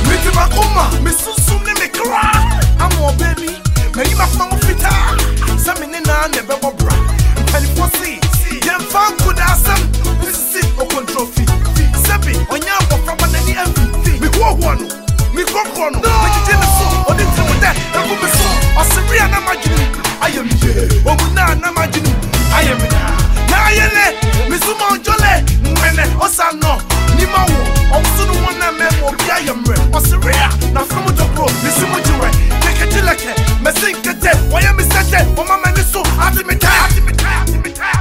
Miti makuma, me susu ne me cry. I'm more baby, me you make my fita. Some in na never bobra. And for see, them fan could ask them. This is it or control fee. Sebi, on ya from any MVP. Me go one, me go one. Me did the song, or the time with that. I go me so. Or Syria na majinu. I am here. Or na majinu. I am here. Na yele, me sumo jole. Mene osano, ni mawo. Also no one na me mo bi ayamre. Or Syria na from the pro. Me sumo jure. Take a tilake. Me sing kete. Why am I sete? O mama ni so. Ati me tie. Ati me tie. Ati me tie.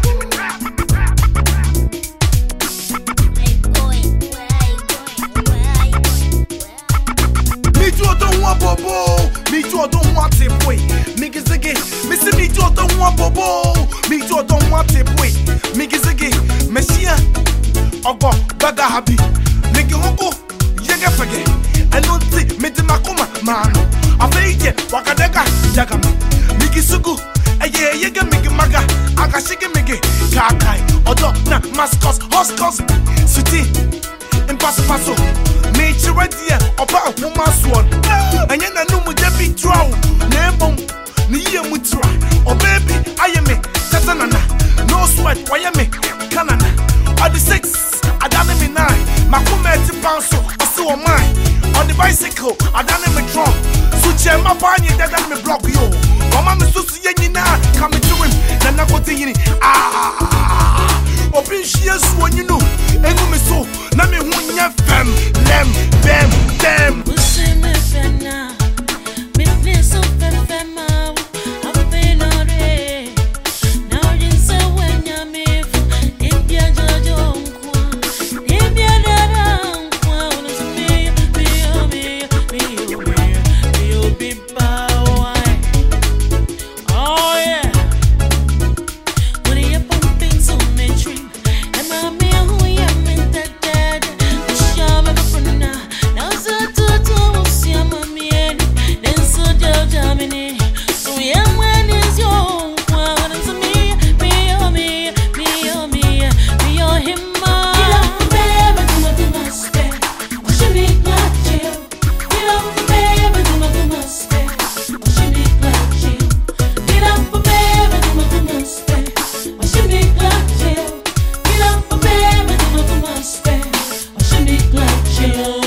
Bobo, me too don't want it boy. Niggas again, Missy me too don't want bobo. Me too don't want it boy. Niggas again, Messia, Ogo, Baga Habi, Nigga Hoko, Yaga forget. I don't think me to Makuma, man. I fake it, Wakadega, Jagam, Miki Sugu, a yeah, Yaga Miki Maga, Akashiki Miki, Kakai, Odo, na Mascos, Hoscos, City, and Paso. Me chiradia oba akuma sword anya na no mu debi draw na ebom ni ye mu tra o baby ayeme tatanana no sweat wayeme kanana on the 6 adane me 9 makuma eti panso oso o mine on the bicycle adane me drum suche mabanye dada me block yo mama me susu ye nyina come to him na nakoti yini obi shie so you know enu me so na me hunya fem lem bem dem Pussy me fena me feel so fema I'm feeling already now you say when you me if you jojo if you dada me be power oh yeah when you pumping so me dream and my who you meant that now so to see mommy and then so Germany so yeah when is your one to me him baby do my step she make like you baby do my step she make like you baby do my step she make like you baby do my step she make like you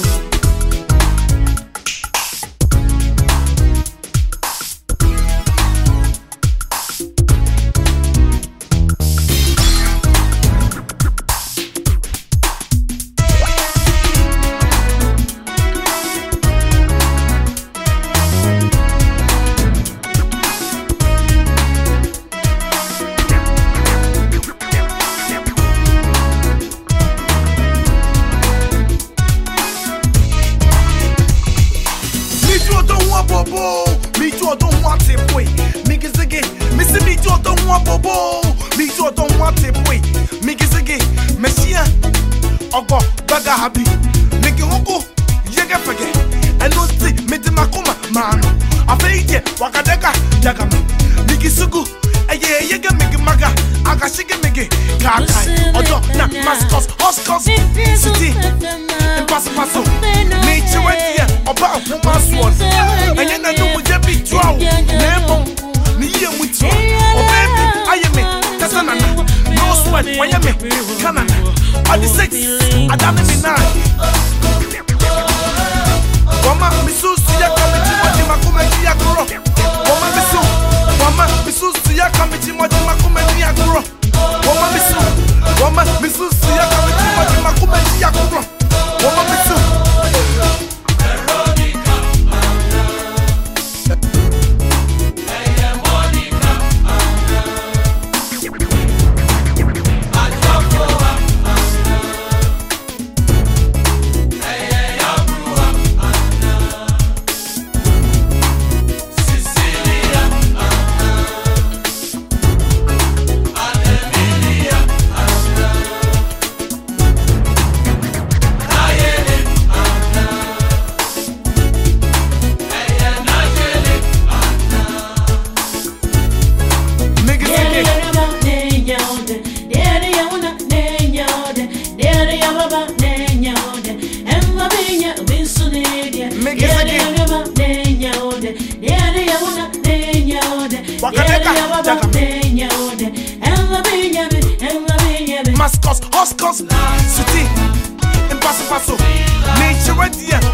Me too don't want it boy. Niggas again, Missy me too don't want bobo. Me too don't want it boy. Niggas again, Messia, Ogo, Baga Habi, Nigga Hoko, Yaga forget. I don't think me to Makuma, man. I fake it, Wakadega, Jagam, Niki Sugu, a yeah, Yaga Miki Maga, Akashiki Miki, Kakai, Odo, na Mascos, Hoscos, City, and Paso, me chiradia oba akuma sword anya na no mu debi draw na ebom ni ye mu tra o baby ayeme tatanana no sweat wayeme kanana on the 6 adame me 9 Wama misusu ya kamiti modi makumenti ya kuro Wama misusu ya kamiti modi makumenti ya kuro Wama misusu ya kamiti modi makumenti ya kuro Wama misusu Mascos, Hoscos, City, Impasso Passo, Nature Idea,